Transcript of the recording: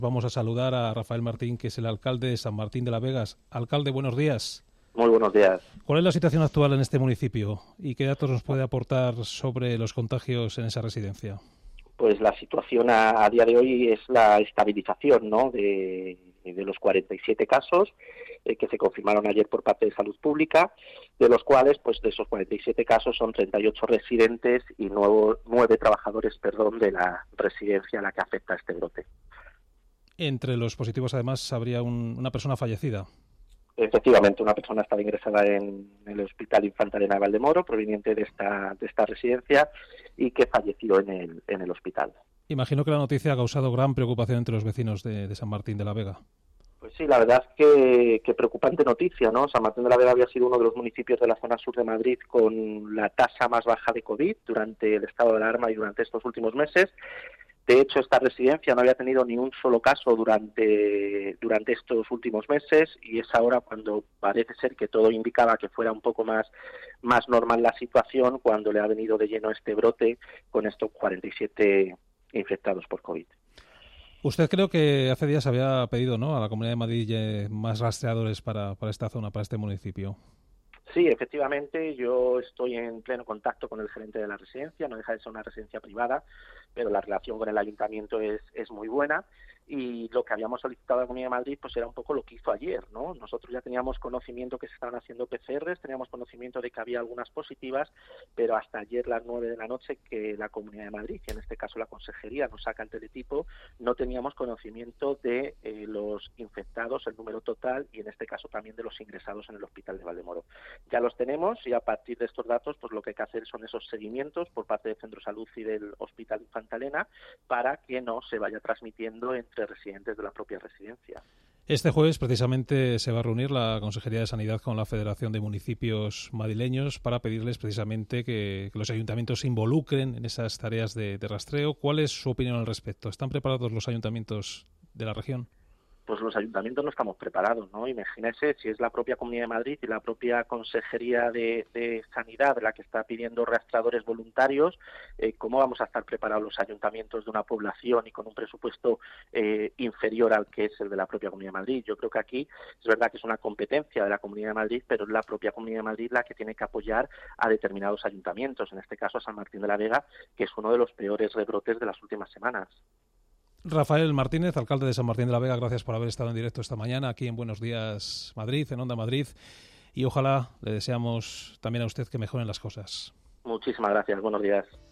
Vamos a saludar a Rafael Martín, que es el alcalde de San Martín de la Vega. Alcalde, buenos días. Muy buenos días. ¿Cuál es la situación actual en este municipio y qué datos nos puede aportar sobre los contagios en esa residencia? Pues la situación a día de hoy es la estabilización, ¿no?, de los 47 casos que se confirmaron ayer por parte de Salud Pública, de los cuales, pues de esos 47 casos son 38 residentes y 9 trabajadores, de la residencia a la que afecta este brote. Entre los positivos, además, habría una persona fallecida. Efectivamente, una persona estaba ingresada en el Hospital Infantarena de Valdemoro, proveniente de esta residencia, y que falleció en el hospital. Imagino que la noticia ha causado gran preocupación entre los vecinos de San Martín de la Vega. Pues sí, la verdad es que preocupante noticia, ¿no? San Martín de la Vega había sido uno de los municipios de la zona sur de Madrid con la tasa más baja de COVID durante el estado de alarma y durante estos últimos meses. De hecho, esta residencia no había tenido ni un solo caso durante estos últimos meses, y es ahora cuando parece ser que todo indicaba que fuera un poco más normal la situación, cuando le ha venido de lleno este brote con estos 47 infectados por COVID. Usted creo que hace días había pedido, ¿no?, a la Comunidad de Madrid más rastreadores para esta zona, para este municipio. Sí, efectivamente, yo estoy en pleno contacto con el gerente de la residencia, no deja de ser una residencia privada, pero la relación con el ayuntamiento es muy buena, y lo que habíamos solicitado a la Comunidad de Madrid pues era un poco lo que hizo ayer, ¿no? Nosotros ya teníamos conocimiento que se estaban haciendo PCRs, teníamos conocimiento de que había algunas positivas, pero hasta ayer las 9 de la noche que la Comunidad de Madrid, y en este caso la Consejería, nos saca el teletipo, no teníamos conocimiento de los infectados, el número total, y en este caso también de los ingresados en el Hospital de Valdemoro. Ya los tenemos, y a partir de estos datos pues lo que hay que hacer son esos seguimientos por parte del Centro Salud y del Hospital Infantarena para que no se vaya transmitiendo entre residentes de la propia residencia. Este jueves precisamente se va a reunir la Consejería de Sanidad con la Federación de Municipios Madrileños para pedirles precisamente que los ayuntamientos se involucren en esas tareas de rastreo. ¿Cuál es su opinión al respecto? ¿Están preparados los ayuntamientos de la región? Pues los ayuntamientos no estamos preparados, ¿no? Imagínese si es la propia Comunidad de Madrid y la propia Consejería de Sanidad la que está pidiendo rastreadores voluntarios, ¿cómo vamos a estar preparados los ayuntamientos de una población y con un presupuesto inferior al que es el de la propia Comunidad de Madrid? Yo creo que aquí es verdad que es una competencia de la Comunidad de Madrid, pero es la propia Comunidad de Madrid la que tiene que apoyar a determinados ayuntamientos, en este caso a San Martín de la Vega, que es uno de los peores rebrotes de las últimas semanas. Rafael Martínez, alcalde de San Martín de la Vega, gracias por haber estado en directo esta mañana aquí en Buenos Días Madrid, en Onda Madrid, y ojalá le deseamos también a usted que mejoren las cosas. Muchísimas gracias, buenos días.